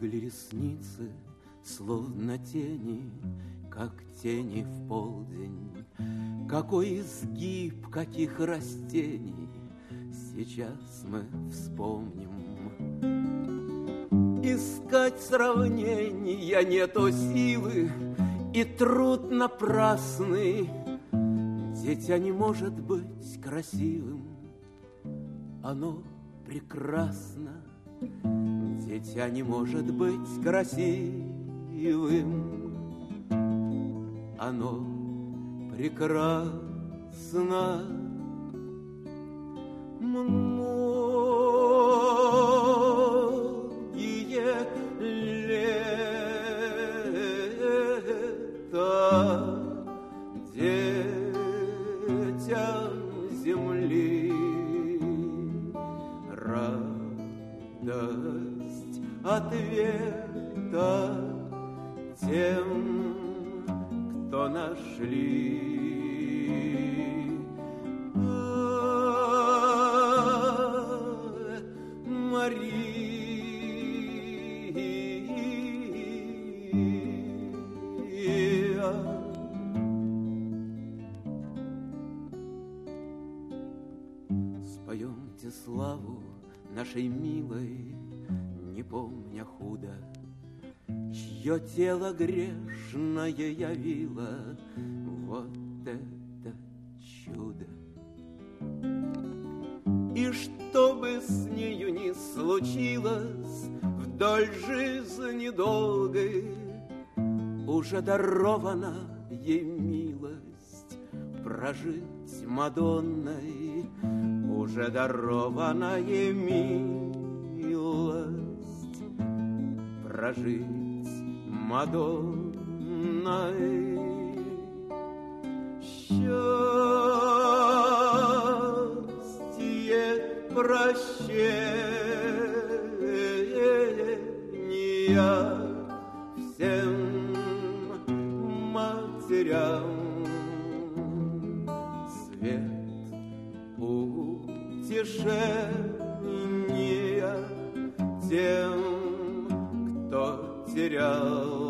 Легли ресницы, словно тени, как тени в полдень. Какой изгиб, каких растений сейчас мы вспомним. Искать сравнения нету силы, и труд напрасный. Дитя не может быть красивым, оно прекрасно. Дитя не может быть красивым, оно прекрасно. Многие лета детям земли радость ответа тем, кто нашли. Мария, споемте славу нашей милой, не помня худо, чье тело грешное явило вот это чудо. И что бы с нею ни случилось вдоль жизни долгой, уже дарована ей милость прожить Мадонной, уже дарована ей милость прожить Мадонной. Счастье прощения всем матерям, свет утешения тем, кто терял.